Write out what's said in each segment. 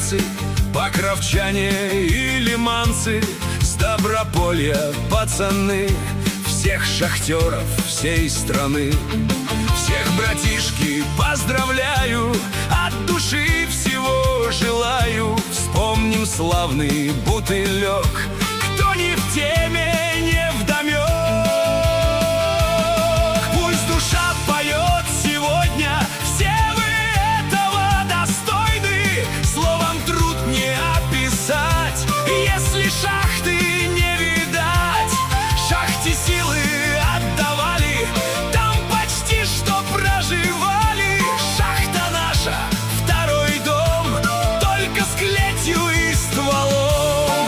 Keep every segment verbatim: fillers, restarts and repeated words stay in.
итальянцы, покровчане и лиманцы, с Доброполья пацаны, всех шахтеров всей страны. Всех, братишки, поздравляю, от души всего желаю. Вспомним славный бутылек, кто не в теме, не вдомек. Пусть душа поет сегодня, все вы этого достойны. Словом труд не описать, если шахты не видать. Шахте силы отдавали, там почти что проживали. Шахта наша, второй дом, только с клетью и стволом.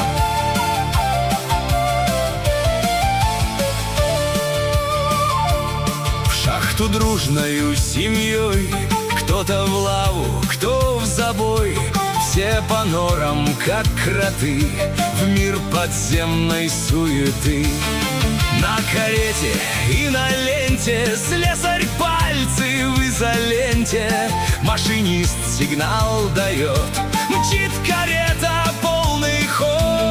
В шахту дружною семьей, кто-то в лаву, кто в забой. Все по норам, как кроты, в мир подземной суеты. На карете и на ленте слесарь пальцы в изоленте. Машинист сигнал дает, мчит карета полный ход.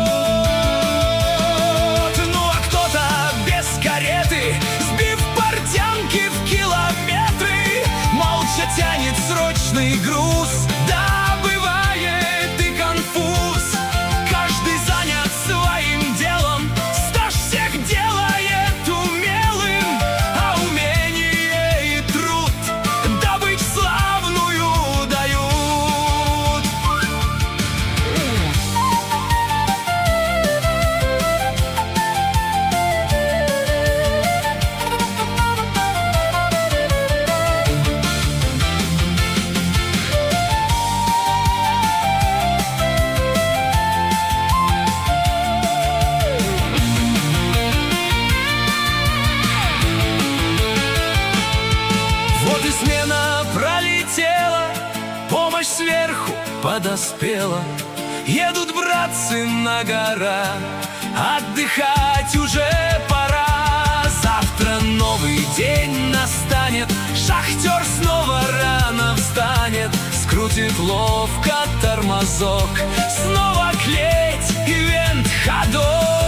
Ну а кто-то без кареты, сбив портянки в километры, молча тянет срочный груз. Да, бывает и конфуз, каждый занят своим делом, стаж всех делает умелым, а умение и труд добыть славную дают. Вот и смена пролетела, помощь сверху подоспела. Едут братцы на гора, отдыхать уже пора. Завтра новый день настанет, шахтер снова рано встанет, скрутит ловко тормозок, снова клеть и вент ходок.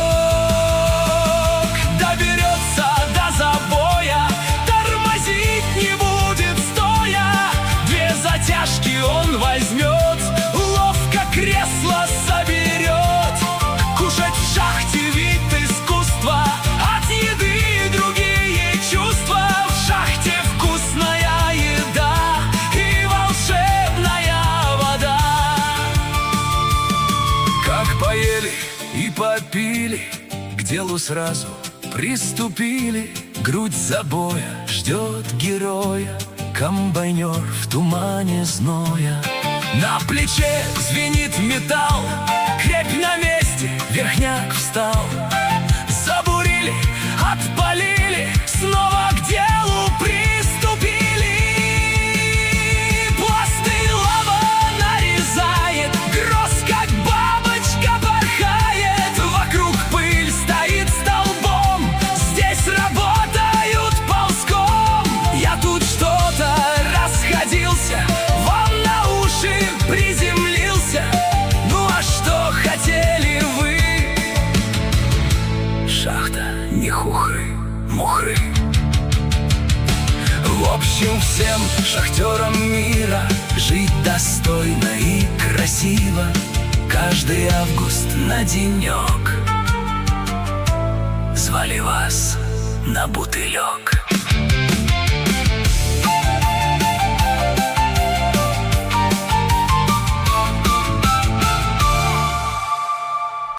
Доберется до забоя, тормозить не будет стоя. Две затяжки он возьмет, ловко кресло соберет. Кушать в шахте вид искусства, от еды другие чувства. В шахте вкусная еда и волшебная вода. Как поели и попили, к делу сразу приступили. Грудь забоя ждет героя, комбайнер в тумане зноя. На плече звенит металл, крепь на месте, верхняк встал. Забурили, отпалили, снова к делу приступили. Пласты лава нарезает, гроз как бабочка порхает. Вокруг пыль стоит столбом, здесь работают ползком. Я тут что-то расходился, вам на уши приземлился. Ну а что хотели вы? Шахта не хухры-мухры. В общем, всем шахтерам мира жить достойно и красиво. Каждый август на денек звали вас на бутылек.